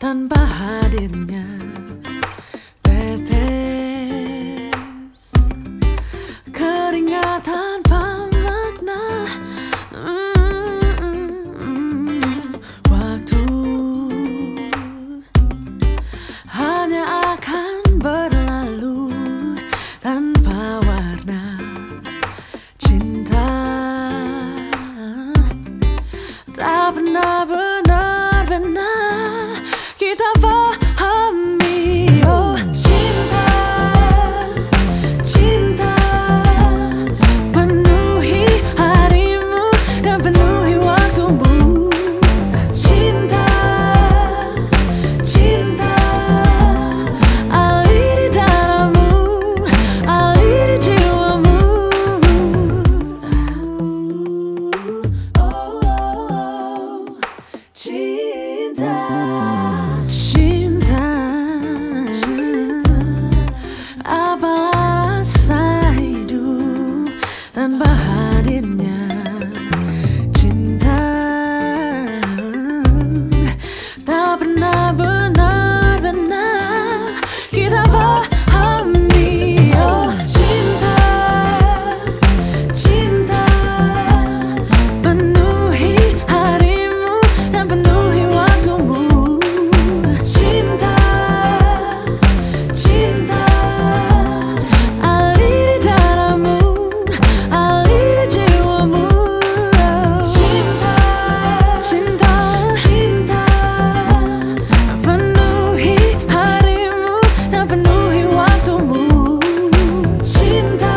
tanpa hadirnya tetes keringat tanpa makna. Waktu hanya akan berlalu tanpa warna. Cinta tak pernah benar-benar kita pahami. Oh, cinta, cinta penuhi harimu dan penuhi waktumu. Cinta, cinta aliri darahmu, aliri jiwamu. Cinta, cinta, apalah rasa hidup tanpa hadirnya cinta. Tak pernah benar-benar kita pahami. Oh, cinta, cinta penuhi harimu dan penuhi waktumu. Cinta, cinta aliri darahmu, aliri jiwamu. Cinta, cinta, cinta penuhi harimu dan penuhi waktumu. Cinta,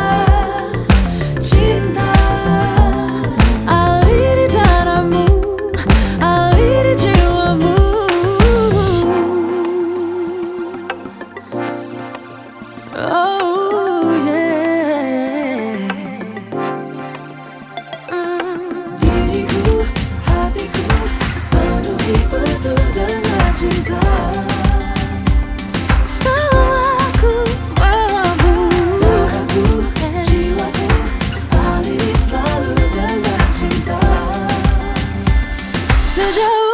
cinta aliri darahmu, aliri jiwamu. Oh yeah. Diriku, hatiku penuhi betul dengan cinta. Selama aku berlabuh, darahku, jiwaku aliri selalu dengan cinta. Sejauh